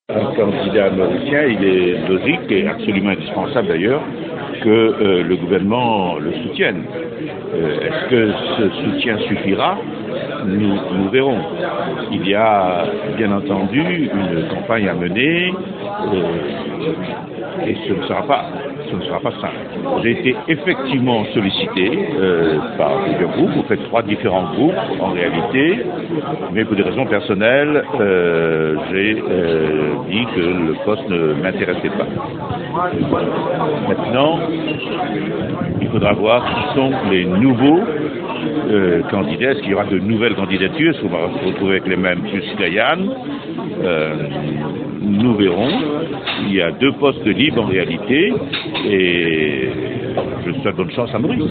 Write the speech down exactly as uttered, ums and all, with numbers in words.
Un candidat mauricien, il est logique et absolument indispensable d'ailleurs que euh, le gouvernement le soutienne. Euh, Est-ce que ce soutien suffira? Nous, nous verrons. Il y a bien entendu une campagne à mener euh, et ce ne sera pas, ce ne sera pas simple. J'ai été effectivement sollicité euh, par plusieurs groupes. Vous faites trois différents groupes en réalité, mais pour des raisons personnelles, euh, j'ai euh, dit que le poste ne m'intéressait pas. Maintenant, il faudra voir qui sont les nouveaux euh, candidats. Est-ce qu'il y aura de nouvelles candidatures? Est-ce qu'on va se retrouver avec les mêmes plus Gaillane? euh, Nous verrons. Il y a deux postes libres en réalité et je souhaite bonne chance à Maurice.